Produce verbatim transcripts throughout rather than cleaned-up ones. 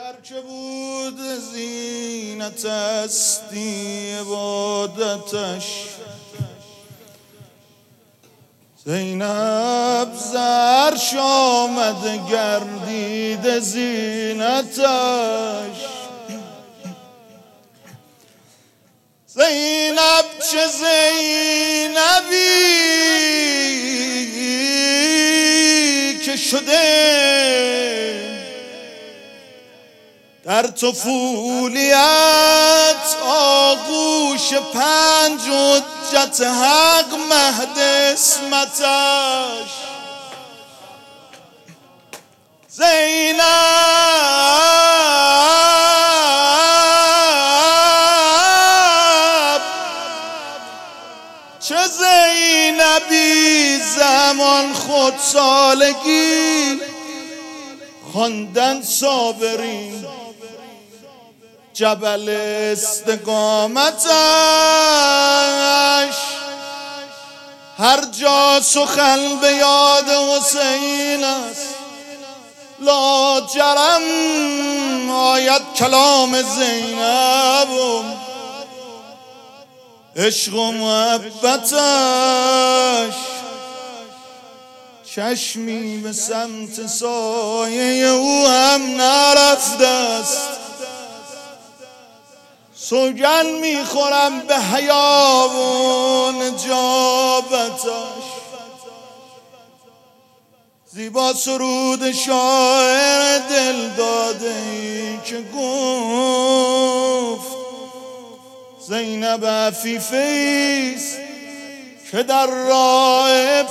هرچه بود زینت استی عبادتش، زینب زرش آمد گردید زینتش. زینب چه زینبی که شده در طفولیت آغوش پنج حجت حق مهد اسمتش. زینب چه زینبی زمان خود سالگی خواندن صابرین جبل استقامتش. هر جا سخن به یاد حسین است لاجرم آید کلام زینب و عشق و محبتش. چشمی به سمت سایه او هم نرفته است، سوگن میخورم به حیا و نجابتش. زیبا سرود شاعر دل داده ای که گفت زینب عفیفه است که در راه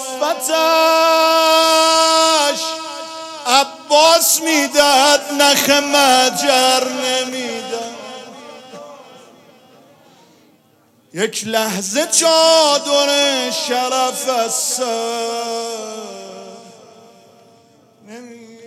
عفتش عباس میدهد نخ مجر نمیدهد. یک لحظه چادر شرف از سر نمیدهد.